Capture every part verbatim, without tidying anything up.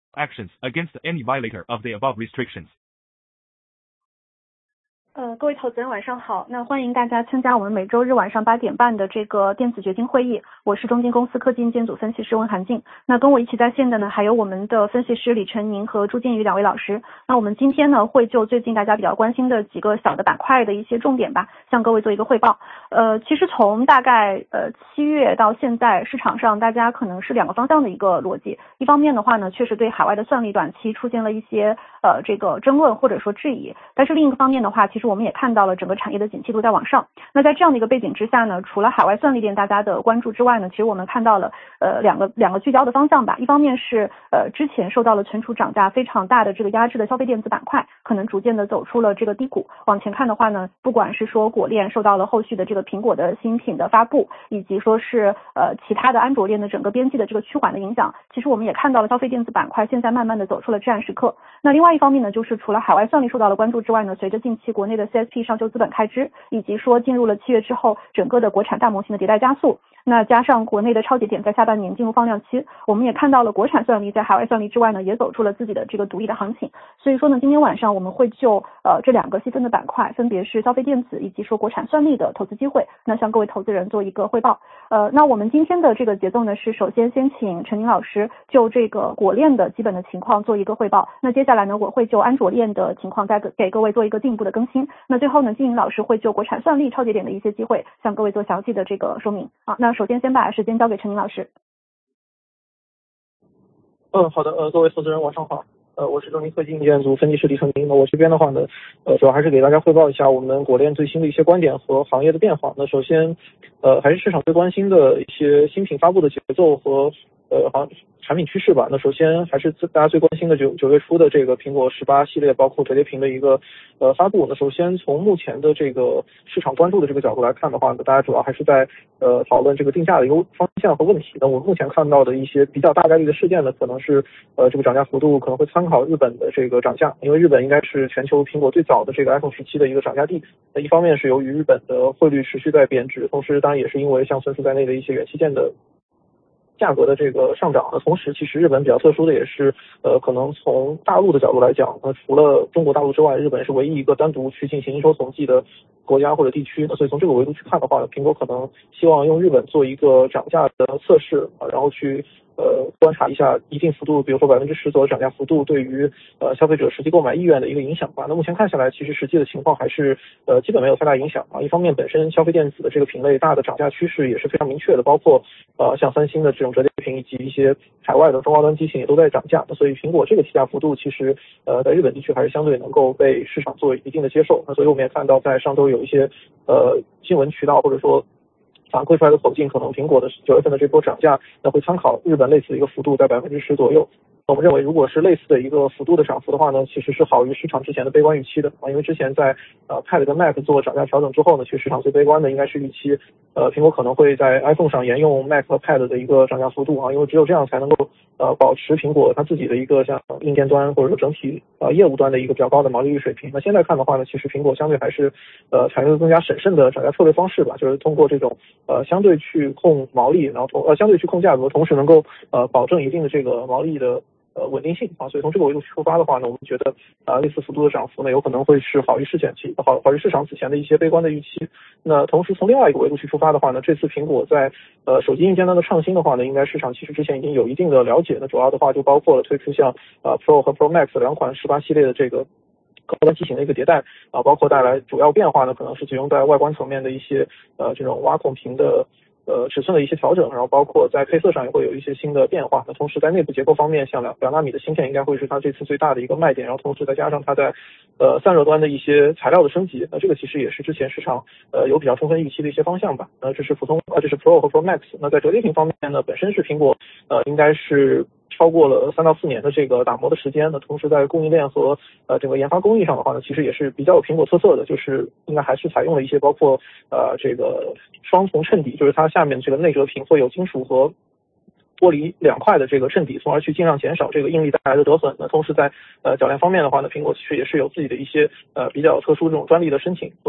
actions against any violator of the above restrictions. 呃，各位投资人晚上好，那欢迎大家参加我们每周日晚上八点半的这个电子掘金会议，我是中金公司科技硬件组分析师温涵静。那跟我一起在线的呢，还有我们的分析师李晨宁和朱建宇两位老师。那我们今天呢，会就最近大家比较关心的几个小的板块的一些重点吧，向各位做一个汇报。呃，其实从大概呃七月到现在，市场上大家可能是两个方向的一个逻辑。一方面的话呢，确实对海外的算力短期出现了一些呃这个争论或者说质疑，但是另一个方面的话，其实我们也看到了整个产业的景气度在往上。那在这样的一个背景之下呢，除了海外算力链大家的关注之外呢，其实我们看到了呃两个两个聚焦的方向吧。一方面是呃之前受到了存储涨价非常大的这个压制的消费电子板块，可能逐渐的走出了这个低谷。往前看的话呢，不管是说果链受到了后续的这个苹果的新品的发布，以及说是呃其他的安卓链的整个边际的这个趋缓的影响，其实我们也看到了消费电子板块现在慢慢的走出了至暗时刻。那另外一方面呢，就是除了海外算力受到了关注之外呢，随着近期国内的 C S P 上修资本开支，以及说进入了七月之后整个的国产大模型的迭代加速，那加上国内的超节点在下半年进入放量期，我们也看到了国产算力在海外算力之外呢，也走出了自己的这个独立的行情。所以说呢，今天晚上我们会就呃这两个细分的板块，分别是消费电子以及说国产算力的投资机会，那向各位投资人做一个汇报。呃，那我们今天的这个节奏呢，是首先先请陈宁老师就这个果链的基本的情况做一个汇报，那接下来呢，我会就安卓链的情况再给各位做一个进一步的更新。那最后呢，金莹老师会就国产算力超节点的一些机会向各位做详细的这个说明。好，那首先先把时间交给陈宁老师。 嗯，好的，呃，各位投资人晚上好，呃，我是中金科技硬件组分析师李成明。那我这边的话呢，呃，主要还是给大家汇报一下我们果链最新的一些观点和行业的变化。那首先，呃，还是市场最关心的一些新品发布的节奏和呃行产品趋势吧。那首先还是大家最关心的九九月初的这个苹果十八系列，包括折叠屏的一个呃发布。那首先从目前的这个市场关注的这个角度来看的话呢，大家主要还是在呃讨论这个定价的一个方向和问题。那我们目前看到的一些比较大概率的事件呢，可能是呃这个涨价幅度可能会参考日本的这个涨价，因为日本应该是全球苹果最早的这个 iPhone 十七的一个涨价地。那一方面是由于日本的汇率持续在贬值，同时当然也是因为像存储在内的一些元器件的价格的这个上涨。那同时其实日本比较特殊的也是呃可能从大陆的角度来讲，那除了中国大陆之外，日本是唯一一个单独去进行营收统计的国家或者地区。那所以从这个维度去看的话，苹果可能希望用日本做一个涨价的测试啊，然后去呃观察一下一定幅度，比如说百分之十左右涨价幅度对于呃消费者实际购买意愿的一个影响吧。那目前看下来，其实实际的情况还是呃基本没有太大影响啊。一方面本身消费电子的这个品类大的涨价趋势也是非常明确的，包括呃像三星的这种折叠屏以及一些海外的中高端机型也都在涨价。那所以苹果这个提价幅度其实呃在日本地区还是相对能够被市场做一定的接受。那所以我们也看到在上周有一些呃新闻渠道或者说反馈出来的口径，可能苹果的九月份的这波涨价，那会参考日本类似的一个幅度在百分之十左右。我们认为，如果是类似的一个幅度的涨幅的话呢，其实是好于市场之前的悲观预期的啊。因为之前在呃 Pad 跟 Mac 做涨价调整之后呢，其实市场最悲观的应该是预期，呃苹果可能会在 iPhone 上沿用 Mac 和 Pad 的一个涨价幅度啊，因为只有这样才能够呃保持苹果它自己的一个像硬件端或者说整体呃业务端的一个比较高的毛利率水平。那现在看的话呢，其实苹果相对还是呃采用更加审慎的涨价策略方式吧，就是通过这种呃相对去控毛利，然后同呃相对去控价格，同时能够呃保证一定的这个毛利的呃稳定性啊。所以从这个维度出发的话呢，我们觉得啊、呃、类似幅度的涨幅呢，有可能会是好于市前期好好于市场此前的一些悲观的预期。那同时从另外一个维度去出发的话呢，这次苹果在呃手机硬件端的创新的话呢，应该市场其实之前已经有一定的了解。那主要的话就包括了推出像呃 Pro 和 Pro Max 两款十八系列的这个高端机型的一个迭代啊，包括带来主要变化呢，可能是集中在外观层面的一些呃这种挖孔屏的呃尺寸的一些调整，然后包括在配色上也会有一些新的变化。那同时在内部结构方面，像两两纳米的芯片应该会是它这次最大的一个卖点，然后同时再加上它在呃散热端的一些材料的升级，那这个其实也是之前市场呃有比较充分预期的一些方向吧。呃这是普通呃这是 Pro 和 Pro Max。那在折叠屏方面呢，本身是苹果呃应该是超过了三到四年的这个打磨的时间。那同时在供应链和呃整个研发工艺上的话呢，其实也是比较有苹果特色的，就是应该还是采用了一些包括呃这个双重衬底，就是它下面这个内折屏会有金属和玻璃两块的这个衬底，从而去尽量减少这个应力带来的折损。那同时在呃铰链方面的话呢，苹果其实也是有自己的一些呃比较特殊这种专利的申请和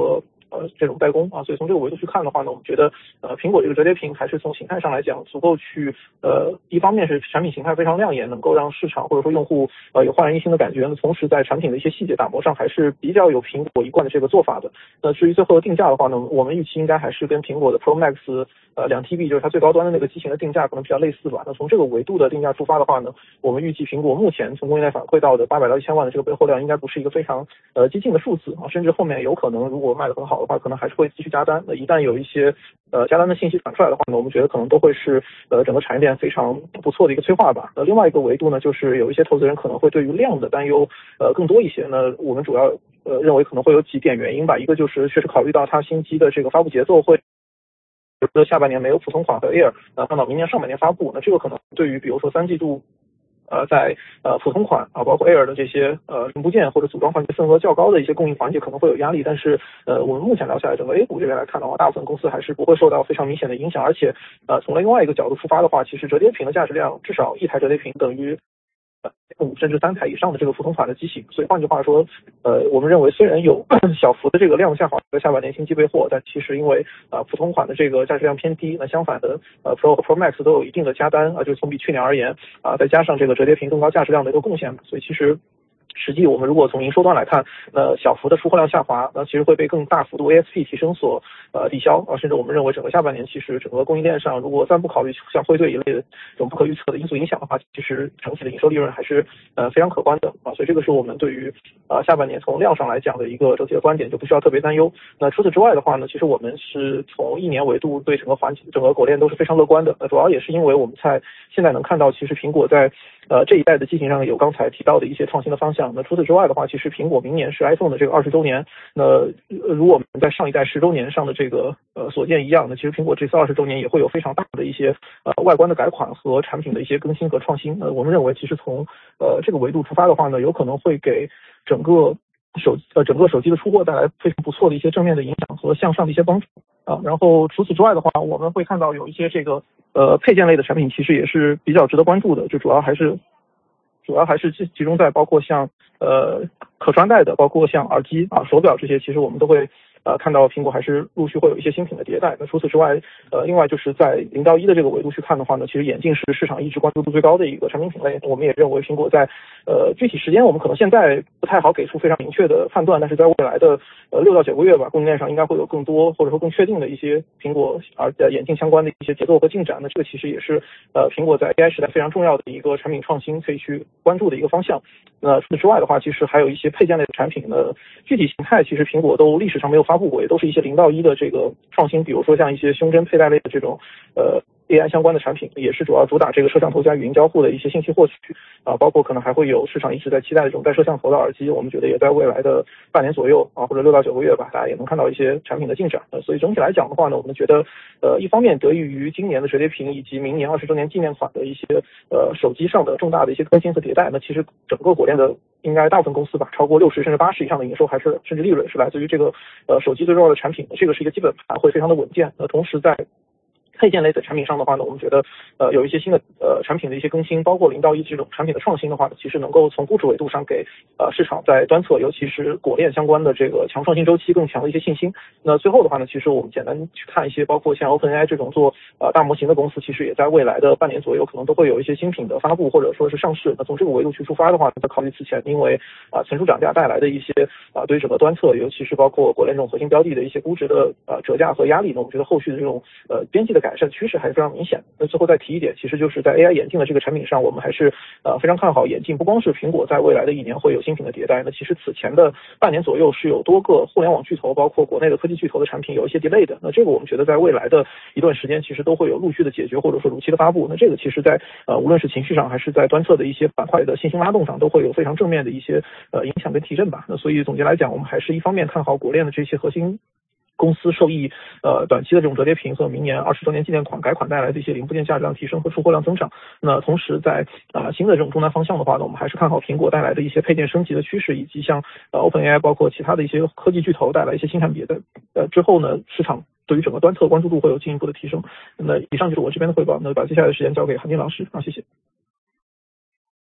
呃这种代工啊，所以从这个维度去看的话呢，我们觉得呃苹果这个折叠屏还是从形态上来讲足够去呃一方面是产品形态非常亮眼，能够让市场或者说用户呃有焕然一新的感觉，那同时在产品的一些细节打磨上还是比较有苹果一贯的这个做法的。那至于最后的定价的话呢，我们预期应该还是跟苹果的 Pro Max 呃两 T B 就是它最高端的那个机型的定价可能比较类似吧。那从这个维度的定价出发的话呢，我们预计苹果目前从供应链反馈到的八百到一千万的这个备货量应该不是一个非常呃激进的数字啊，甚至后面有可能如果卖得很好的话，可能还是会继续加单。那一旦有一些呃加单的信息传出来的话呢，我们觉得可能都会是呃整个产业链非常不错的一个催化吧。那另外一个维度呢，就是有一些投资人可能会对于量的担忧呃更多一些。那我们主要呃认为可能会有几点原因吧，一个就是确实考虑到它新机的这个发布节奏会下半年没有普通款和 Air 呃放到明年上半年发布，那这个可能对于比如说三季度呃，在呃普通款啊，包括 Air 的这些呃零部件或者组装环节份额较高的一些供应环节可能会有压力，但是呃我们目前聊下来，整个 A 股这边来看的话，大部分公司还是不会受到非常明显的影响，而且呃从另外一个角度出发的话，其实折叠屏的价值量至少一台折叠屏等于五甚至三台以上的这个普通款的机型，所以换句话说，呃，我们认为虽然有小幅的这个量下滑在下半年新机备货，但其实因为啊、呃、普通款的这个价值量偏低，那相反的呃 Pro 和 Pro Max 都有一定的加单啊、呃，就是从比去年而言啊、呃，再加上这个折叠屏更高价值量的一个贡献，所以其实。实际我们如果从营收端来看，那小幅的出货量下滑，那其实会被更大幅度 A S P 提升所呃抵消啊，甚至我们认为整个下半年其实整个供应链上，如果暂不考虑像汇兑一类的这种不可预测的因素影响的话，其实整体的营收利润还是呃非常可观的啊，所以这个是我们对于呃下半年从量上来讲的一个整体的观点，就不需要特别担忧。那除此之外的话呢，其实我们是从一年维度对整个环整个果链都是非常乐观的，那主要也是因为我们在现在能看到，其实苹果在呃这一代的机型上有刚才提到的一些创新的方向。那除此之外的话，其实苹果明年是 iPhone 的这个二十周年，那、呃、如果我们在上一代十周年上的这个呃所见一样，那其实苹果这次二十周年也会有非常大的一些呃外观的改款和产品的一些更新和创新。呃，我们认为其实从呃这个维度出发的话呢，有可能会给整个手呃整个手机的出货带来非常不错的一些正面的影响和向上的一些帮助啊。然后除此之外的话，我们会看到有一些这个呃配件类的产品其实也是比较值得关注的，就主要还是。主要还是集集中在包括像呃可穿戴的，包括像耳机啊、手表这些，其实我们都会呃看到苹果还是陆续会有一些新品的迭代。那除此之外，呃另外就是在零到一的这个维度去看的话呢，其实眼镜是市场一直关注度最高的一个产品品类。我们也认为苹果在呃具体时间我们可能现在不太好给出非常明确的判断，但是在未来的呃六到九个月吧，供应链上应该会有更多或者说更确定的一些苹果而呃眼镜相关的一些节奏和进展。那这个其实也是呃苹果在 A I 时代非常重要的一个产品创新可以去关注的一个方向。那除此之外的话，其实还有一些配件类的产品呢，具体形态其实苹果都历史上没有发布过，也都是一些零到一的这个创新，比如说像一些胸针佩戴类的这种呃 A I 相关的产品，也是主要主打这个摄像头加语音交互的一些信息获取啊，包括可能还会有市场一直在期待的这种带摄像头的耳机，我们觉得也在未来的半年左右啊，或者六到九个月吧，大家也能看到一些产品的进展。呃，所以整体来讲的话呢，我们觉得呃一方面得益于今年的折叠屏以及明年二十周年纪念款的一些呃手机上的重大的一些更新和迭代，那其实整个果链的应该大部分公司吧，超过六十甚至八十以上的营收还是甚至利润是来自于这个呃手机最重要的产品，这个是一个基本盘，会非常的稳健。那同时在配件类的产品上的话呢，我们觉得呃有一些新的呃产品的一些更新，包括零到一这种产品的创新的话呢，其实能够从估值维度上给呃市场在端侧，尤其是果链相关的这个强创新周期更强的一些信心。那最后的话呢，其实我们简单去看一些包括像 OpenAI 这种做呃大模型的公司，其实也在未来的半年左右可能都会有一些新品的发布或者说是上市。那从这个维度去出发的话，在考虑此前因为啊、呃、存储涨价带来的一些啊、呃、对于整个端侧，尤其是包括果链这种核心标的的一些估值的呃折价和压力呢，我们觉得后续的这种呃边际的改善趋势还是非常明显。那最后再提一点，其实就是在 A I 眼镜的这个产品上，我们还是呃非常看好眼镜，不光是苹果在未来的一年会有新品的迭代，那其实此前的半年左右是有多个互联网巨头，包括国内的科技巨头的产品有一些 delay 的。那这个我们觉得在未来的一段时间，其实都会有陆续的解决，或者说如期的发布。那这个其实在呃无论是情绪上还是在端侧的一些板块的信心拉动上，都会有非常正面的一些呃影响跟提振吧。那所以总结来讲，我们还是一方面看好果链的这些核心公司受益呃短期的这种折叠屏和明年二十周年纪念款改款带来的一些零部件价值量提升和出货量增长。那同时在啊、呃、新的这种终端方向的话呢，我们还是看好苹果带来的一些配件升级的趋势，以及像呃 OpenAI 包括其他的一些科技巨头带来一些新产品的呃之后呢，市场对于整个端侧关注度会有进一步的提升。那以上就是我这边的汇报，那把接下来的时间交给韩金老师啊，谢谢。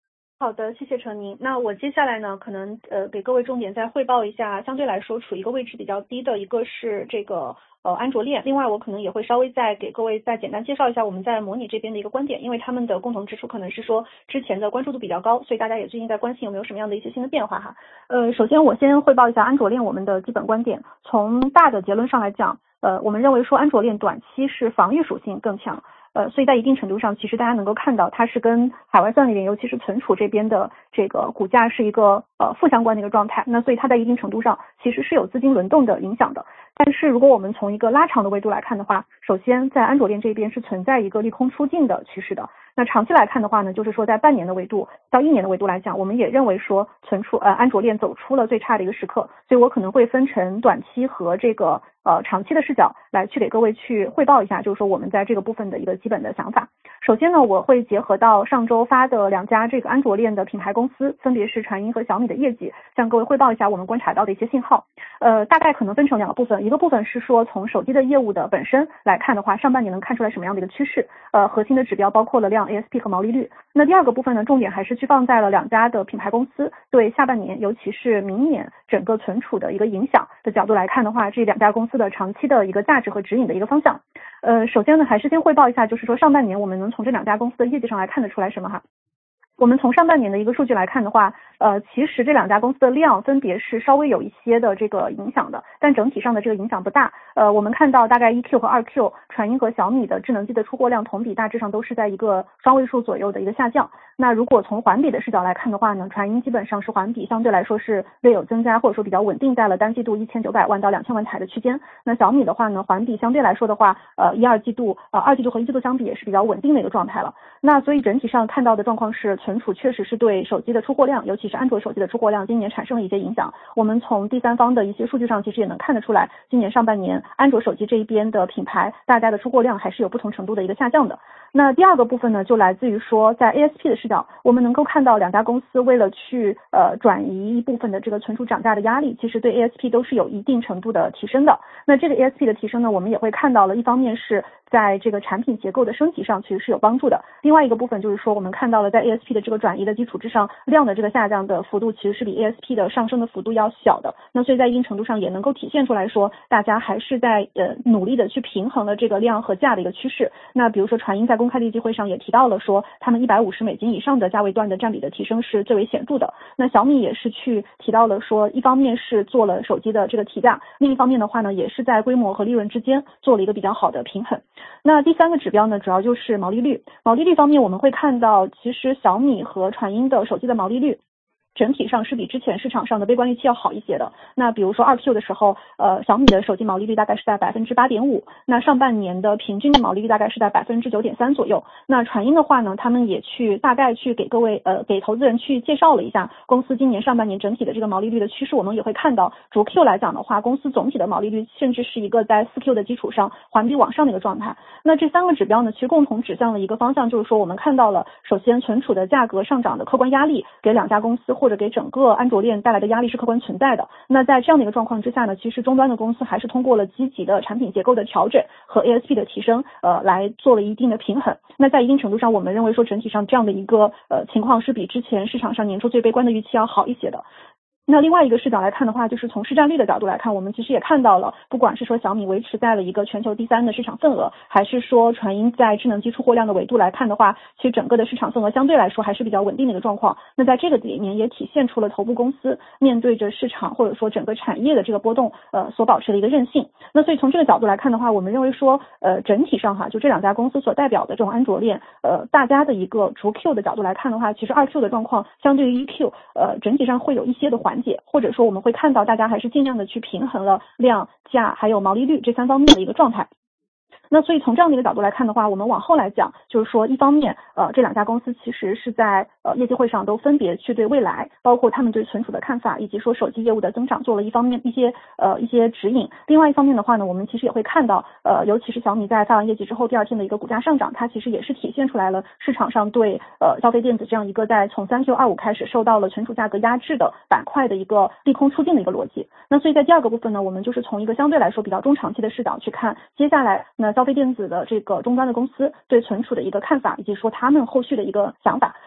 好的，谢谢陈宁。那我接下来呢，可能呃给各位重点再汇报一下，相对来说处于一个位置比较低的一个是这个呃安卓链，另外我可能也会稍微再给各位再简单介绍一下我们在模拟这边的一个观点，因为他们的共同之处可能是说之前的关注度比较高，所以大家也最近在关心有没有什么样的一些新的变化哈。呃，首先我先汇报一下安卓链我们的基本观点，从大的结论上来讲，呃，我们认为说安卓链短期是防御属性更强。呃，所以在一定程度上，其实大家能够看到，它是跟海外算力链，尤其是存储这边的这个股价是一个呃负相关的一个状态。那所以它在一定程度上其实是有资金轮动的影响的。但是如果我们从一个拉长的维度来看的话，首先在安卓链这边是存在一个利空出尽的趋势的。那长期来看的话呢，就是说在半年的维度到一年的维度来讲，我们也认为说存储呃安卓链走出了最差的一个时刻。所以我可能会分成短期和这个呃长期的视角来去给各位去汇报一下，就是说我们在这个部分的一个基本的想法。首先呢，我会结合到上周发的两家这个安卓链的品牌公司，分别是传音和小米的业绩，向各位汇报一下我们观察到的一些信号。呃，大概可能分成两个部分，一个部分是说从手机的业务的本身来看的话，上半年能看出来什么样的一个趋势，呃，核心的指标包括了量、A S P 和毛利率。那第二个部分呢，重点还是去放在了两家的品牌公司对下半年，尤其是明年整个存储的一个影响的角度来看的话，这两家公司的长期的一个价值和指引的一个方向。呃，首先呢，还是先汇报一下，就是说上半年我们能从这两家公司的业绩上来看得出来什么哈。我们从上半年的一个数据来看的话，呃，其实这两家公司的量分别是稍微有一些的这个影响的，但整体上的这个影响不大。呃，我们看到大概一 Q 和二 Q， 传音和小米的智能机的出货量同比大致上都是在一个双位数左右的一个下降。那如果从环比的视角来看的话呢，传音基本上是环比相对来说是略有增加，或者说比较稳定在了单季度一千九百万到两千万台的区间。那小米的话呢，环比相对来说的话，呃，一二季度呃二季度和一季度相比也是比较稳定的一个状态了。那所以整体上看到的状况是，存储确实是对手机的出货量，尤其是安卓手机的出货量，今年产生了一些影响。我们从第三方的一些数据上，其实也能看得出来，今年上半年安卓手机这一边的品牌，大家的出货量还是有不同程度的一个下降的。那第二个部分呢，就来自于说，在 A S P 的视角，我们能够看到两家公司为了去呃转移一部分的这个存储涨价的压力，其实对 A S P 都是有一定程度的提升的。那这个 A S P 的提升呢，我们也会看到了，一方面是在这个产品结构的升级上其实是有帮助的，另外一个部分就是说，我们看到了在 A S P 的这个转移的基础之上，量的这个下降的幅度其实是比 A S P 的上升的幅度要小的。那所以在一定程度上也能够体现出来说，大家还是在呃努力的去平衡了这个量和价的一个趋势。那比如说传音在公开的例会上也提到了说，他们一百五十美金以上的价位段的占比的提升是最为显著的。那小米也是去提到了说，一方面是做了手机的这个提价，另一方面的话呢，也是在规模和利润之间做了一个比较好的平衡。那第三个指标呢，主要就是毛利率。毛利率方面，我们会看到，其实小米和传音的手机的毛利率整体上是比之前市场上的悲观预期要好一些的。那比如说二 Q 的时候，呃，小米的手机毛利率大概是在百分之八点五，那上半年的平均的毛利率大概是在百分之九点三左右。那传音的话呢，他们也去大概去给各位呃给投资人去介绍了一下公司今年上半年整体的这个毛利率的趋势。我们也会看到，逐 Q 来讲的话，公司总体的毛利率甚至是一个在四 Q 的基础上环比往上的一个状态。那这三个指标呢，其实共同指向了一个方向，就是说我们看到了，首先存储的价格上涨的客观压力给两家公司或者给整个安卓链带来的压力是客观存在的。那在这样的一个状况之下呢，其实终端的公司还是通过了积极的产品结构的调整和 A S P 的提升，呃，来做了一定的平衡。那在一定程度上，我们认为说整体上这样的一个呃情况是比之前市场上年初最悲观的预期要好一些的。那另外一个视角来看的话，就是从市占率的角度来看，我们其实也看到了，不管是说小米维持在了一个全球第三的市场份额，还是说传音在智能机出货量的维度来看的话，其实整个的市场份额相对来说还是比较稳定的一个状况。那在这个里面也体现出了头部公司面对着市场或者说整个产业的这个波动，呃，所保持的一个韧性。那所以从这个角度来看的话，我们认为说，呃，整体上哈，就这两家公司所代表的这种安卓链，呃，大家的一个逐 Q 的角度来看的话，其实二 Q 的状况相对于一 Q，呃，整体上会有一些的缓解，或者说我们会看到大家还是尽量的去平衡了量、价还有毛利率这三方面的一个状态。那所以从这样的一个角度来看的话，我们往后来讲，就是说一方面呃这两家公司其实是在呃业绩会上都分别去对未来，包括他们对存储的看法，以及说手机业务的增长做了一方面一些呃一些指引。另外一方面的话呢，我们其实也会看到呃尤其是小米在发完业绩之后第二天的一个股价上涨，它其实也是体现出来了市场上对呃消费电子这样一个在从三 Q 二五开始受到了存储价格压制的板块的一个利空出尽的一个逻辑。那所以在第二个部分呢，我们就是从一个相对来说比较中长期的视角去看接下来那消费电子的这个终端的公司对存储的一个看法，以及说他们后续的一个想法。那这方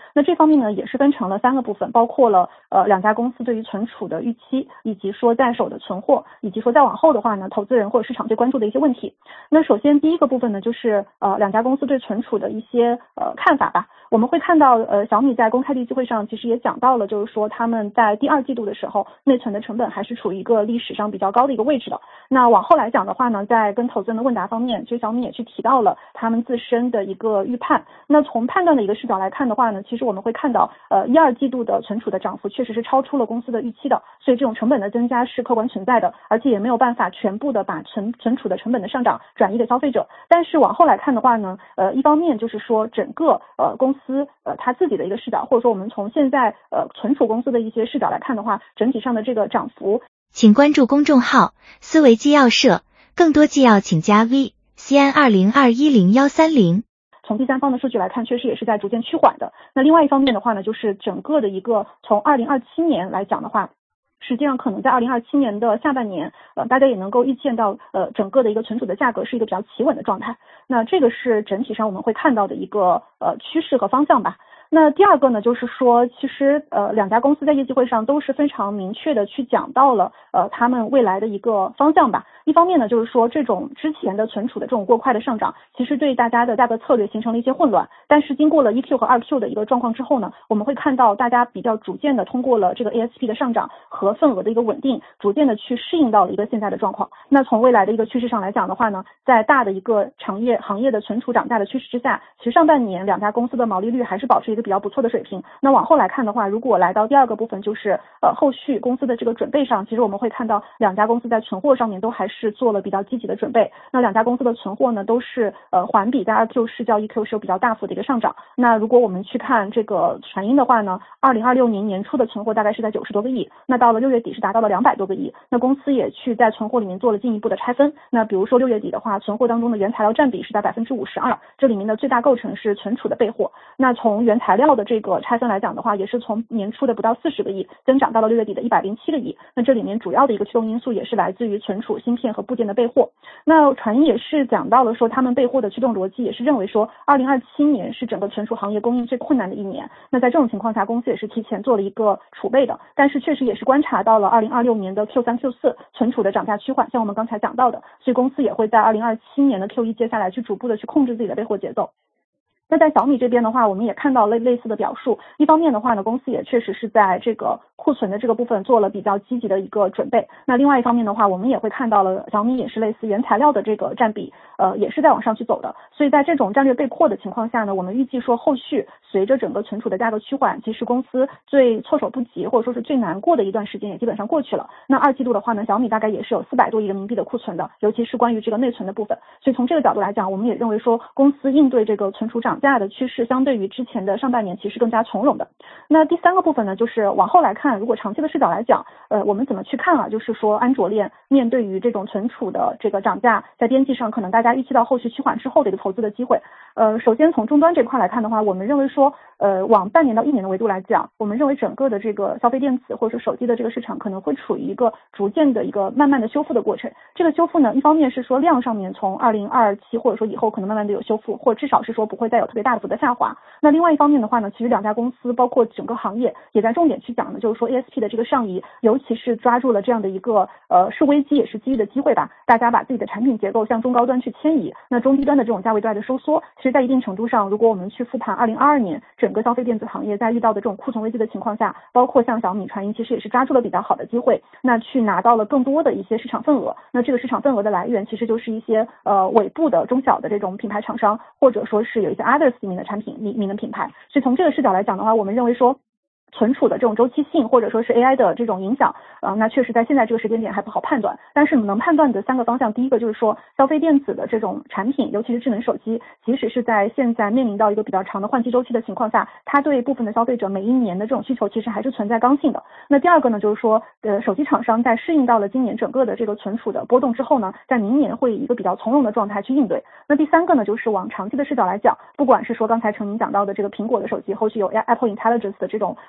方面呢也是分成了三个部分，包括了呃两家公司对于存储的预期，以及说在手的存货，以及说再往后的话呢，投资人或者市场最关注的一些问题。那首先第一个部分呢，就是呃两家公司对存储的一些呃看法吧。我们会看到呃小米在公开的记会上其实也讲到了，就是说他们在第二季度的时候内存的成本还是处于一个历史上比较高的一个位置的。那往后来讲的话呢，在跟投资人的问答方面，其实小米也去提到了他们自身的一个预判。那从判断的一个视角来看的话呢，其实我们会看到呃一二季度的存储的涨幅确实是超出了公司的预期的，所以这种成本的增加是客观存在的，而且也没有办法全部的把存存储的成本的上涨转移给消费者。但是往后来看的话呢，呃一方面就是说整个呃公司呃它自己的一个视角，或者说我们从现在呃存储公司的一些视角来看的话，整体上的这个涨幅。 请关注公众号思维纪要社，更多纪要请加 V C N 二零二一零一三零。 从第三方的数据来看，确实也是在逐渐趋缓的。那另外一方面的话呢，就是整个的一个从二零二七年来讲的话，实际上可能在二零二七年的下半年，呃，大家也能够预见到，呃，整个的一个存储的价格是一个比较企稳的状态。那这个是整体上我们会看到的一个呃趋势和方向吧。那第二个呢，就是说，其实呃两家公司在业绩会上都是非常明确的去讲到了呃他们未来的一个方向吧。一方面呢，就是说这种之前的存储的这种过快的上涨，其实对大家的价格策略形成了一些混乱。但是经过了一 Q 和二 Q 的一个状况之后呢，我们会看到大家比较逐渐的通过了这个 A S P 的上涨和份额的一个稳定，逐渐的去适应到了一个现在的状况。那从未来的一个趋势上来讲的话呢，在大的一个行业行业的存储涨价的趋势之下，其实上半年两家公司的毛利率还是保持一个比较不错的水平。那往后来看的话，如果来到第二个部分，就是呃后续公司的这个准备上，其实我们会看到两家公司在存货上面都还是做了比较积极的准备。那两家公司的存货呢，都是呃环比在二 Q 市较一 Q 是有比较大幅的一个上涨。那如果我们去看这个传音的话呢，二零二六年年初的存货大概是在九十多个亿，那到了六月底是达到了两百多个亿。那公司也去在存货里面做了进一步的拆分。那比如说六月底的话，存货当中的原材料占比是在百分之五十二，这里面的最大构成是存储的备货。那从原材料的这个拆分来讲的话，也是从年初的不到四十个亿增长到了六月底的一百零七个亿。那这里面主要的一个驱动因素也是来自于存储芯片和部件的备货。那传音也是讲到了说，他们备货的驱动逻辑也是认为说，二零二七年是整个存储行业供应最困难的一年。那在这种情况下，公司也是提前做了一个储备的，但是确实也是观察到了二零二六年的 Q 三 Q 四存储的涨价趋缓，像我们刚才讲到的，所以公司也会在二零二七年的 Q 一 接下来去逐步的去控制自己的备货节奏。那在小米这边的话，我们也看到类类似的表述。一方面的话呢，公司也确实是在这个库存的这个部分做了比较积极的一个准备。那另外一方面的话，我们也会看到了小米也是类似原材料的这个占比，呃，也是在往上去走的。所以在这种战略备货的情况下呢，我们预计说后续随着整个存储的价格趋缓，其实公司最措手不及或者说是最难过的一段时间也基本上过去了。那二季度的话呢，小米大概也是有四百多亿人民币的库存的，尤其是关于这个内存的部分。所以从这个角度来讲，我们也认为说公司应对这个存储涨价的趋势，相对于之前的上半年其实更加从容的。那第三个部分呢，就是往后来看，如果长期的视角来讲，呃，我们怎么去看啊？就是说安卓链面对于这种存储的这个涨价，在边际上可能大家预期到后续趋缓之后的一个投资的机会。呃，首先从终端这块来看的话，我们认为说，呃，往半年到一年的维度来讲，我们认为整个的这个消费电子或者说手机的这个市场可能会处于一个逐渐的一个慢慢的修复的过程。这个修复呢，一方面是说量上面从二零二七或者说以后可能慢慢的有修复，或者至少是说不会再有特别大幅的下滑。那另外一方面的话呢，其实两家公司包括整个行业也在重点去讲的，就是说 A S P 的这个上移，尤其是抓住了这样的一个呃是危机也是机遇的机会吧，大家把自己的产品结构向中高端去迁移，那中低端的这种价位带的收缩，其实在一定程度上，如果我们去复盘二零二二年整个消费电子行业在遇到的这种库存危机的情况下，包括像小米、传音，其实也是抓住了比较好的机会，那去拿到了更多的一些市场份额。那这个市场份额的来源其实就是一些呃尾部的中小的这种品牌厂商，或者说是有一些 others 里面的产品里面的品牌。所以从这个视角来讲的话，我们认为说存储的这种周期性或者说是 A I 的这种影响，呃，那确实在现在这个时间点还不好判断。但是能判断的三个方向，第一个就是说消费电子的这种产品，尤其是智能手机，即使是在现在面临到一个比较长的换机周期的情况下，它对部分的消费者每一年的这种需求其实还是存在刚性的。那第二个呢，就是说呃，手机厂商在适应到了今年整个的这个存储的波动之后呢，在明年会以一个比较从容的状态去应对。那第三个呢，就是往长期的视角来讲，不管是说刚才陈明讲到的这个苹果的手机，后续有 Apple Intelligence 的这种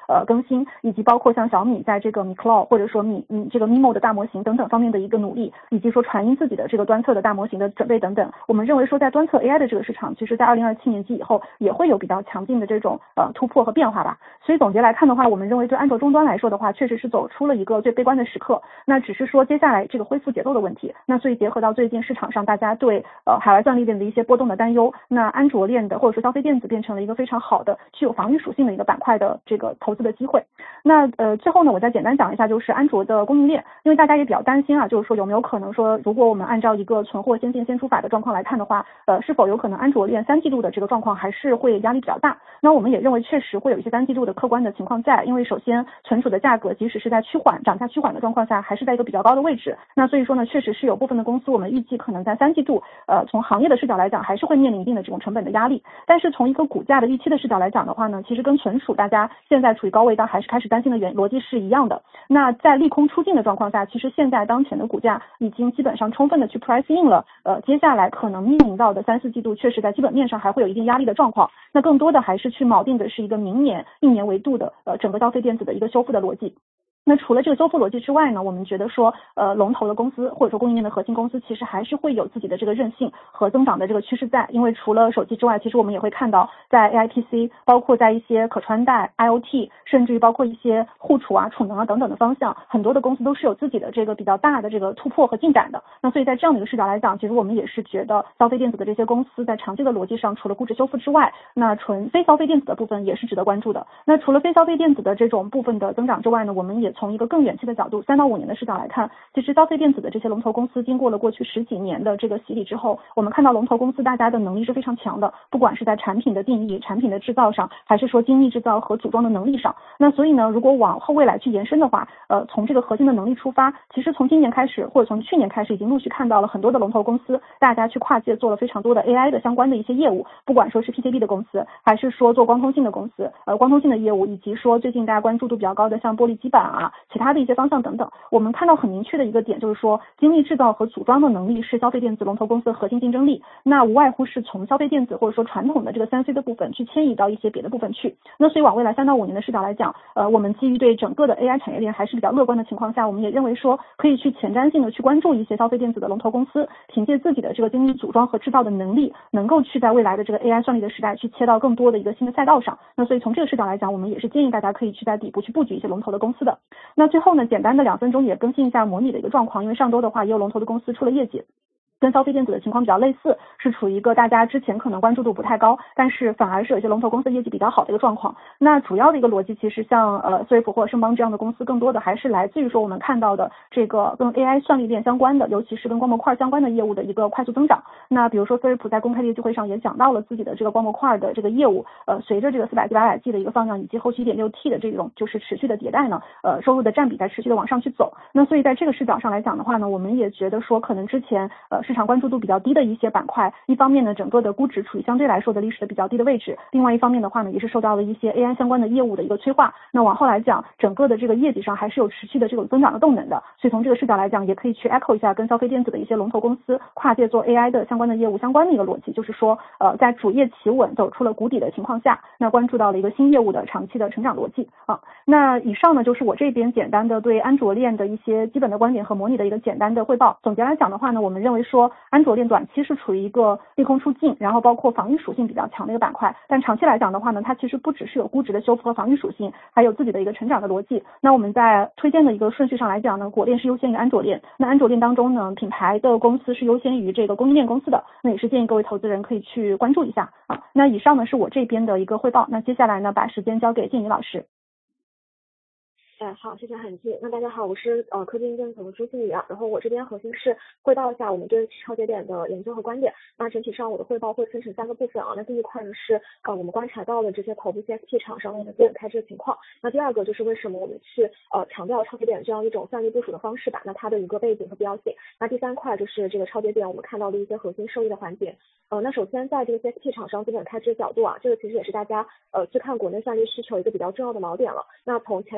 呃更新，以及包括像小米在这个米 Cloud 或者说米嗯这个 Mimo 的大模型等等方面的一个努力，以及说传音自己的这个端侧的大模型的准备等等，我们认为说在端侧 A I 的这个市场，其实在二零二七年及以后也会有比较强劲的这种呃突破和变化吧。所以总结来看的话，我们认为对安卓终端来说的话，确实是走出了一个最悲观的时刻。那只是说接下来这个恢复节奏的问题。那所以结合到最近市场上大家对呃海外算力链的一些波动的担忧，那安卓链的或者说消费电子变成了一个非常好的具有防御属性的一个板块的这个投资的机会。那呃最后呢，我再简单讲一下就是安卓的供应链，因为大家也比较担心啊，就是说有没有可能说，如果我们按照一个存货先进先出法的状况来看的话，呃是否有可能安卓链三季度的这个状况还是会压力比较大？那我们也认为确实会有一些三季度的客观的情况在，因为首先存储的价格即使是在趋缓涨价趋缓的状况下，还是在一个比较高的位置。那所以说呢，确实是有部分的公司我们预计可能在三季度，呃从行业的视角来讲，还是会面临一定的这种成本的压力。但是从一个股价的预期的视角来讲的话呢，其实跟存储大家现在处于高位，到还是开始担心的原逻辑是一样的。那在利空出尽的状况下，其实现在当前的股价已经基本上充分的去 price in 了，呃接下来可能面临到的三四季度确实在基本面上还会有一定压力的状况。那更多的还是去锚定的是一个明年一年维度的呃整个消费电子的一个修复的逻辑。那除了这个修复逻辑之外呢，我们觉得说，呃，龙头的公司或者说供应链的核心公司，其实还是会有自己的这个韧性和增长的这个趋势在。因为除了手机之外，其实我们也会看到，在 A I P C， 包括在一些可穿戴、I O T， 甚至于包括一些互储啊、储能啊等等的方向，很多的公司都是有自己的这个比较大的这个突破和进展的。那所以在这样的一个视角来讲，其实我们也是觉得消费电子的这些公司在长期的逻辑上，除了估值修复之外，那纯非消费电子的部分也是值得关注的。那除了非消费电子的这种部分的增长之外呢，我们也从一个更远期的角度，三到五年的视角来看，其实消费电子的这些龙头公司经过了过去十几年的这个洗礼之后，我们看到龙头公司大家的能力是非常强的，不管是在产品的定义、产品的制造上，还是说精密制造和组装的能力上。那所以呢，如果往后未来去延伸的话，呃，从这个核心的能力出发，其实从今年开始或者从去年开始，已经陆续看到了很多的龙头公司，大家去跨界做了非常多的 A I 的相关的一些业务，不管说是 P C B 的公司，还是说做光通信的公司，呃，光通信的业务，以及说最近大家关注度比较高的像玻璃基板啊，其他的一些方向等等。我们看到很明确的一个点，就是说精密制造和组装的能力是消费电子龙头公司的核心竞争力，那无外乎是从消费电子或者说传统的这个三 C 的部分去迁移到一些别的部分去。那所以往未来三到五年的视角来讲，呃，我们基于对整个的 A I 产业链还是比较乐观的情况下，我们也认为说可以去前瞻性的去关注一些消费电子的龙头公司，凭借自己的这个精密组装和制造的能力，能够去在未来的这个 A I 算力的时代去切到更多的一个新的赛道上。那所以从这个视角来讲，我们也是建议大家可以去在底部去布局一些龙头的公司的。那最后呢，简单的两分钟也更新一下模拟的一个状况，因为上周的话也有龙头的公司出了业绩，跟消费电子的情况比较类似，是处于一个大家之前可能关注度不太高，但是反而是有一些龙头公司业绩比较好的一个状况。那主要的一个逻辑其实像呃思维普或盛邦这样的公司，更多的还是来自于说我们看到的这个跟 A I 算力链相关的，尤其是跟光模块相关的业务的一个快速增长。那比如说思维普在公开的业绩会上也讲到了自己的这个光模块的这个业务，呃随着这个四百 G 八百 G 的一个放量，以及后期 一点六 T 的这种就是持续的迭代呢，呃收入的占比在持续的往上去走。那所以在这个视角上来讲的话呢，我们也觉得说可能之前呃市场关注度比较低的一些板块，一方面呢整个的估值处于相对来说的历史的比较低的位置，另外一方面的话呢也是受到了一些 A I 相关的业务的一个催化，那往后来讲整个的这个业绩上还是有持续的这种增长的动能的。所以从这个视角来讲，也可以去 echo 一下跟消费电子的一些龙头公司跨界做 A I 的相关的业务相关的一个逻辑，就是说呃在主业企稳走出了谷底的情况下，那关注到了一个新业务的长期的成长逻辑啊。那以上呢就是我这边简单的对安卓链的一些基本的观点和模拟的一个简单的汇报。总结来讲的话呢，我们认为说安卓链短期是处于一个利空出尽，然后包括防御属性比较强的一个板块，但长期来讲的话呢，它其实不只是有估值的修复和防御属性，还有自己的一个成长的逻辑。那我们在推荐的一个顺序上来讲呢，果链是优先于安卓链，那安卓链当中呢，品牌的公司是优先于这个供应链公司的，那也是建议各位投资人可以去关注一下啊。那以上呢是我这边的一个汇报，那接下来呢把时间交给静怡老师。 哎，好，谢谢韩记。那大家好，我是呃科技硬件组的朱欣怡啊。然后我这边核心是汇报一下我们对超节点的研究和观点。那整体上我的汇报会分成三个部分啊。那第一块呢是呃我们观察到的这些头部 C S P 厂商的资本开支的情况。那第二个就是为什么我们去呃强调超节点这样一种算力部署的方式吧。那它的一个背景和必要性。那第三块就是这个超节点我们看到的一些核心受益的环节。呃，那首先在这个 C S P 厂商资本开支的角度啊，这个其实也是大家呃去看国内算力需求一个比较重要的锚点了。那从前两周可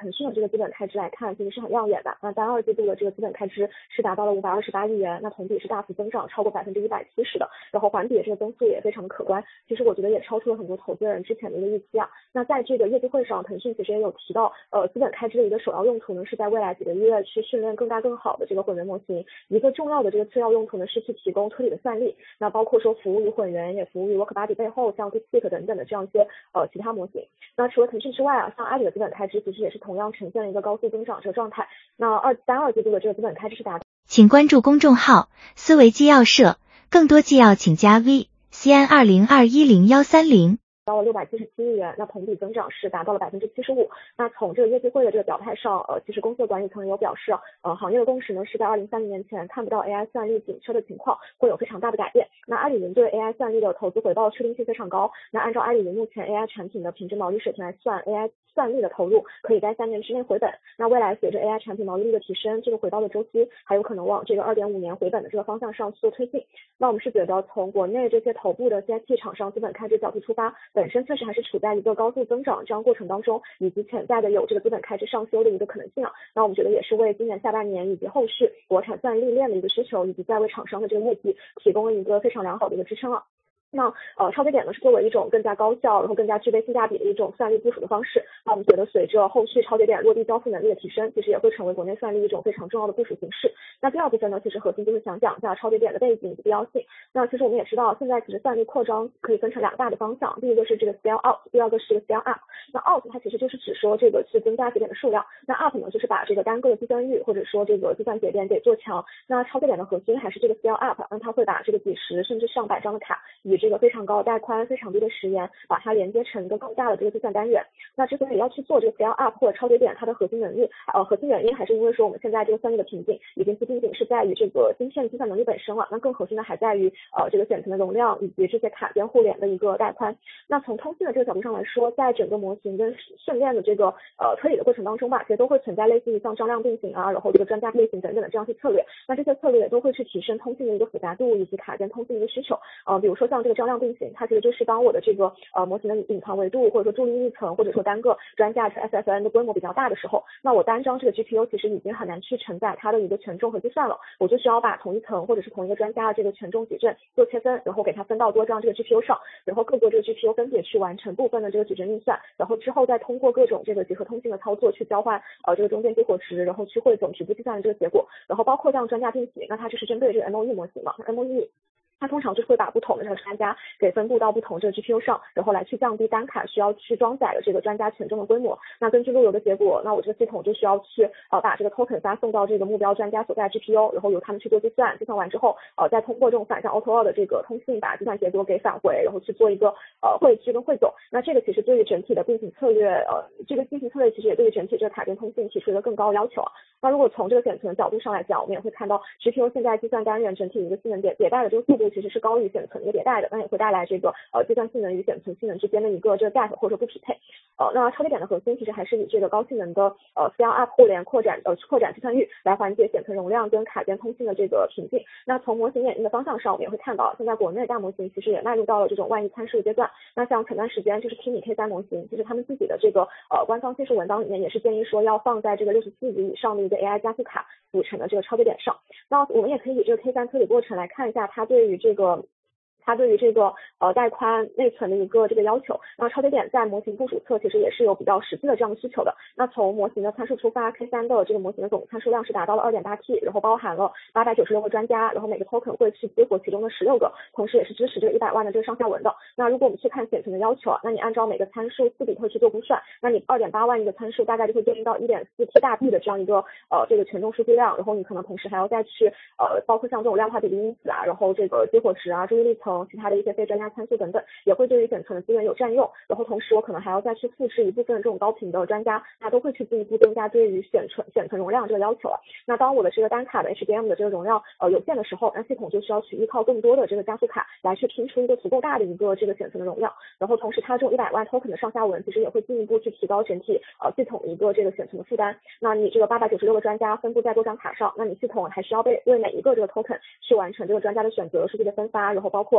腾讯的这个资本开支来看，其实是很亮眼的。那单二季度的这个资本开支是达到了五百二十八亿元，那同比是大幅增长超过百分之一百七十的，然后环比这个增速也非常的可观。其实我觉得也超出了很多投资人之前的一个预期啊。那在这个业绩会上，腾讯其实也有提到，呃，资本开支的一个首要用途呢，是在未来几个月去训练更大更好的这个混元模型。一个重要的这个次要用途呢，是去提供推理的算力，那包括说服务于混元，也服务于 WorkBuddy 背后像 DeepSeek 等等的这样一些呃其他模型。那除了腾讯之外啊，像阿里的资本开支其实也是同样呈现了一个高速增长这个状态。那二单二季度的这个资本开支是达到。 请关注公众号思维纪要社，更多纪要请加 V C N 二零二一零一三零。 到了六百七十七亿元，那同比增长是达到了百分之七十五。那从这个业绩会的这个表态上，呃，其实公司管理层也有表示，呃，行业的共识呢是在二零三零年前看不到 A I 算力紧缺的情况会有非常大的改变。那阿里云对 A I 算力的投资回报确定性非常高。那按照阿里云目前 A I 产品的平均毛利水平来算 ，A I 算力的投入可以在三年之内回本。那未来随着 A I 产品毛利率的提升，这个回报的周期还有可能往这个二点五年回本的这个方向上去做推进。那我们是觉得从国内这些头部的 C I T 厂商资本开支角度出发，本身确实还是处在一个高速增长这样过程当中，以及潜在的有这个资本开支上修的一个可能性啊。那我们觉得也是为今年下半年以及后续国产算力链的一个需求，以及在为厂商的这个业绩提供了一个非常良好的一个支撑啊。那呃超节点呢是作为一种更加高效，然后更加具备性价比的一种算力部署的方式。那我们觉得随着后续超节点落地交付能力的提升，其实也会成为国内算力一种非常重要的部署形式。那第二部分呢，其实核心就是想讲一下超节点的背景以及必要性。那其实我们也知道，现在其实算力扩张可以分成两个大的方向，第一个是这个 scale out， 第二个是这个 scale up。那 out 它其实就是指说这个去增加节点的数量，那 up 呢就是把这个单个的计算域或者说这个计算节点给做强。那超节点的核心还是这个 scale up， 那它会把这个几十甚至上百张的卡以这个非常高的带宽、非常低的时延，把它连接成一个更大的这个计算单元。那之所以要去做这个 scale up 或者超节点，它的核心能力呃核心原因还是因为说我们现在这个算力的瓶颈已经不仅仅是在于这个芯片计算能力本身了，那更核心的还在于呃这个显存的容量以及这些卡边互联的一个带宽。那从通信的这个角度上来说，在整个模型跟训练的这个呃推理的过程当中吧，其实都会存在类似于像张量并行啊，然后这个专家类型等等的这样一些策略。那这些策略也都会去提升通信的一个复杂度以及卡间通信的一个需求。呃，比如说像这个张量并行，它其实就是当我的这个呃模型的隐藏维度或者说助力密层或者说单个专家和 S S N 的规模比较大的时候，那我单张这个 G P U 其实已经很难去承载它的一个权重和计算了，我就需要把同一层或者是同一个专家的这个权重矩阵做切分，然后给它分到多张这个 G P U 上，然后各个这个 G P U 分别去完成部分的这个矩阵运算，然后之后再通过各种这个结合通信的操作去交换呃这个中间激活值，然后去汇总局部计算的这个结果，然后包括像专家并行，那它就是针对这个 M O E 模型嘛 ，M O E。它通常就是会把不同的这个专家给分布到不同这个 G P U 上，然后来去降低单卡需要去装载的这个专家权重的规模。那根据路由的结果，那我这个系统就需要去呃把这个 token 发送到这个目标专家所在 G P U， 然后由他们去做计算，计算完之后呃再通过这种反向 auto or 的这个通信把计算结果给返回，然后去做一个呃汇聚跟汇总。那这个其实对于整体的并行策略呃这个并行策略其实也对于整体这个卡间通信提出一个更高的要求啊。那如果从这个显存角度上来讲，我们也会看到 G P U 现在计算单元整体一个性能迭迭代的这个速度其实是高于显存一个迭代的，那也会带来这个呃计算性能与显存性能之间的一个这个 gap 或者说不匹配。呃，那超节点的核心其实还是以这个高性能的呃 scale up 互联扩展呃扩展计算域来缓解显存容量跟卡间通信的这个瓶颈。那从模型演绎的方向上，我们也会看到，现在国内大模型其实也迈入到了这种万亿参数的阶段。那像前段时间就是 Kimi K 三模型，其实他们自己的这个呃官方技术文档里面也是建议说要放在这个六十四级以上的一个 A I 加速卡组成的这个超节点上。那我们也可以以这个 K 三推理过程来看一下它对于这个。它对于这个呃带宽内存的一个这个要求，那超节点在模型部署侧其实也是有比较实际的这样的需求的。那从模型的参数出发 ，K 三的这个模型的总参数量是达到了 二点八 T， 然后包含了八百九十六个专家，然后每个 token 会去激活其中的十六个，同时也是支持这个一百万的这个上下文的。那如果我们去看显存的要求啊，那你按照每个参数四比特去做估算，那你 二点八万一个参数大概就会对应到 一点四 T 大 B 的这样一个呃这个权重数据量，然后你可能同时还要再去呃包括像这种量化比例因子啊，然后这个激活值啊、注意力层、其他的一些非专家参数等等，也会对于显存的资源有占用。然后同时我可能还要再去复制一部分这种高频的专家，那都会去进一步增加对于显存显存容量这个要求啊。那当我的这个单卡的 H B M 的这个容量呃有限的时候，那系统就需要去依靠更多的这个加速卡来去拼出一个足够大的一个这个显存的容量。然后同时它这种一百万 token 的上下文其实也会进一步去提高整体呃系统一个这个显存的负担。那你这个八百九十六个专家分布在多张卡上，那你系统还需要被为每一个这个 token 去完成这个专家的选择、数据的分发，然后包括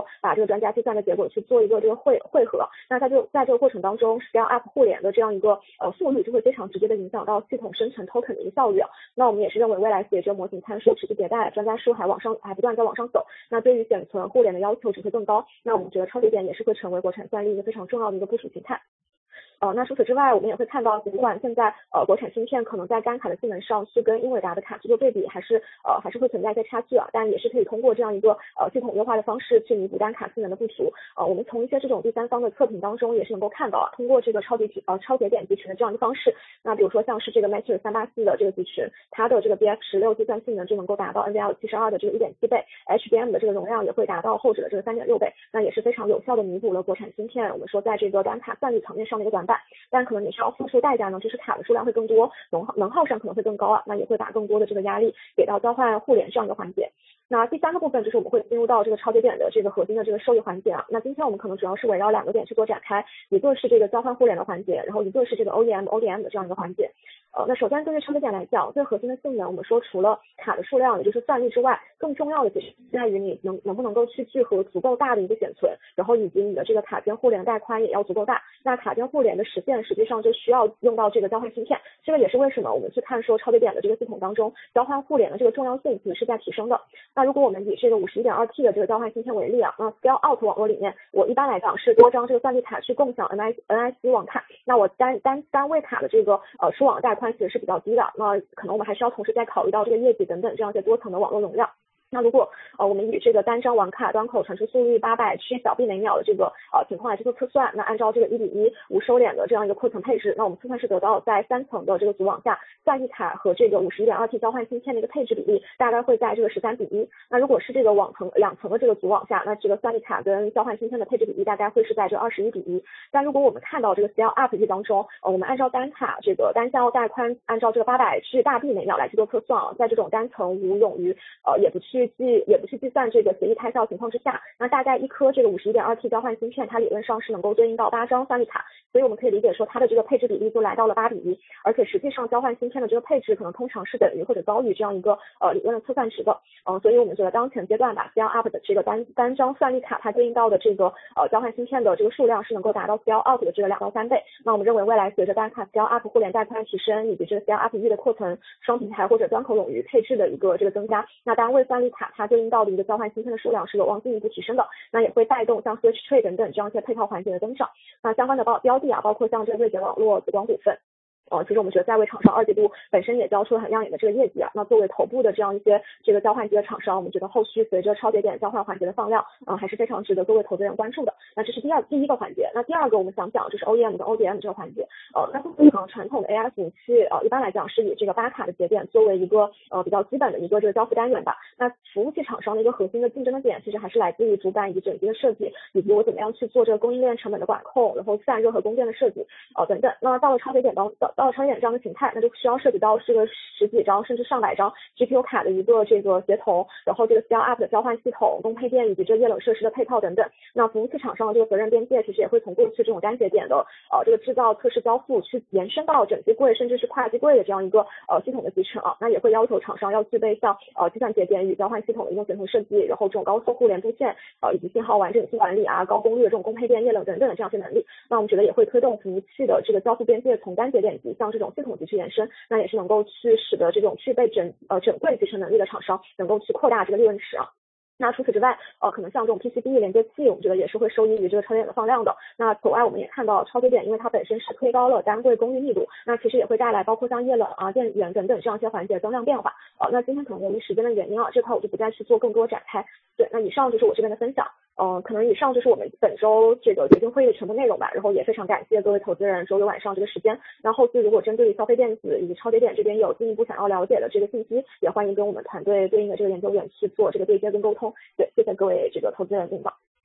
把这个专家计算的结果去做一个这个汇汇合。那在这在这个过程当中 scale up 互联的这样一个呃速率就会非常直接的影响到系统生成 token 的一个效率啊。那我们也是认为未来随着模型参数持续迭代，专家数还往上还不断在往上走，那对于显存互联的要求只会更高。那我们觉得超节点也是会成为国产算力一个非常重要的一个部署形态。呃，那除此之外，我们也会看到，尽管现在呃国产芯片可能在单卡的性能上去跟英伟达的卡去做对比，还是呃还是会存在一些差距啊，但也是可以通过这样一个呃系统优化的方式去弥补单卡性能的不足。呃，我们从一些这种第三方的测评当中也是能够看到啊，通过这个超级呃超节点集群的这样一个方式，那比如说像是这个 Matrix 三八四的这个集群，它的这个 B F 十六计算性能就能够达到 N V L 七十二的这个 一点七倍 ，H B M 的这个容量也会达到后者的这个 三点六倍，那也是非常有效的弥补了国产芯片我们说在这个单卡算力层面上的一个短板，但可能你需要付出代价呢，就是卡的数量会更多，能耗能耗上可能会更高啊，那也会把更多的这个压力给到交换互联这样一个环节。那第三个部分就是我们会进入到这个超节点的这个核心的这个受益环节啊。那今天我们可能主要是围绕两个点去做展开，一个是这个交换互联的环节，然后一个是这个 O E M、O D M 的这样一个环节。呃，那首先针对超节点来讲，最核心的性能，我们说除了卡的数量，也就是算力之外，更重要的其实在于你能能不能够去聚合足够大的一个显存，然后以及你的这个卡间互联带宽也要足够大。那卡间互联的实现实际上就需要用到这个交换芯片，这个也是为什么我们去看说超节点的这个系统当中，交换互联的这个重要性其实是在提升的。那如果我们以这个 五十一点二 T 的这个交换芯片为例啊，那 Scale Out 网络里面，我一般来讲是多张这个算力卡去共享 N I N I C 网卡，那我单单单位卡的这个呃输网带宽其实是比较低的，那可能我们还是要同时再考虑到这个业绩等等这样一些多层的网络容量。那如果呃我们以这个单张网卡端口传输速率八百七小 B 每秒的这个呃情况来去做测算，那按照这个一比一无收敛的这样一个扩层配置，那我们测算是得到在三层的这个组网下，算力卡和这个 五十一点二 T 交换芯片的一个配置比例大概会在这个十三比一。那如果是这个网层两层的这个组网下，那这个算力卡跟交换芯片的配置比例大概会是在这二十一比一。但如果我们看到这个 Scale Up 当中，呃我们按照单卡这个单效带宽按照这个八百 G 大 B 每秒来去做测算啊，在这种单层无冗余呃也不去计也不去计算这个协议开销情况之下，那大概一颗这个 五十一点二 T 交换芯片，它理论上是能够对应到八张算力卡，所以我们可以理解说它的这个配置比例就来到了八比一，而且实际上交换芯片的这个配置可能通常是等于或者高于这样一个呃理论的测算值的，嗯、呃，所以我们觉得当前阶段把 Scale Up 的这个单单张算力卡它对应到的这个呃交换芯片的这个数量是能够达到 Scale Out 的这个两到三倍，那我们认为未来随着单卡 Scale Up 互联带宽提升以及这个 Scale Up 域的扩层、双平台或者端口冗余配置的一个这个增加，那单位算力卡它对应到的一个交换芯片的数量是有望进一步提升的，那也会带动像 Switch Tree 等等这样一些配套环节的增长。那相关的标标的啊，包括像这个瑞捷网络、紫光股份。呃，其实我们觉得在位厂商二季度本身也交出了很亮眼的这个业绩啊。那作为头部的这样一些这个交换机的厂商，我们觉得后续随着超节点交换环节的放量，嗯、呃，还是非常值得各位投资人关注的。那这是第二第一个环节。那第二个我们想讲就是 O E M 跟 O D M 这个环节。呃，那可能传统的 A I 服务器，呃，一般来讲是以这个八卡的节点作为一个呃比较基本的一个这个交付单元吧。那服务器厂商的一个核心的竞争的点，其实还是来自于主板以及整机的设计，以及我怎么样去做这个供应链成本的管控，然后散热和供电的设计，呃等等。那到了超节点到到到了超节点这样的形态。那就需要涉及到这个十几张甚至上百张 G P U 卡的一个这个协同，然后这个 Scale Up 的交换系统、供配电以及这液冷设施的配套等等。那服务器厂商的这个责任边界其实也会从过去这种单节点的呃这个制造、测试、交付去延伸到整机柜甚至是跨机柜的这样一个呃系统的集成啊。那也会要求厂商要具备像呃计算节点与交换系统的一个协同设计，然后这种高速互联布线呃以及信号完整性管理啊、高功率的这种供配电、液冷等等的这样一些能力。那我们觉得也会推动服务器的这个交付边界从单节点级向这种系统级去延伸，那也是能够去使得这种具备整呃整柜集成能力的厂商能够去扩大这个利润池啊。那除此之外，呃，可能像这种 P C B 连接器，我们觉得也是会受益于这个超节点的放量的。那此外，我们也看到超节点，因为它本身是推高了单柜功率密度，那其实也会带来包括像液冷啊、电源等等这样一些环节的增量变化。呃，那今天可能由于时间的原因啊，这块我就不再去做更多展开。对，那以上就是我这边的分享。呃，可能以上就是我们本周这个决定会议的全部内容吧。然后也非常感谢各位投资人周六晚上这个时间。那后续如果针对于消费电子以及超节点这边有进一步想要了解的这个信息，也欢迎跟我们团队对应的这个研究员去做这个对接跟沟通。对，谢谢各位这个投资人领导。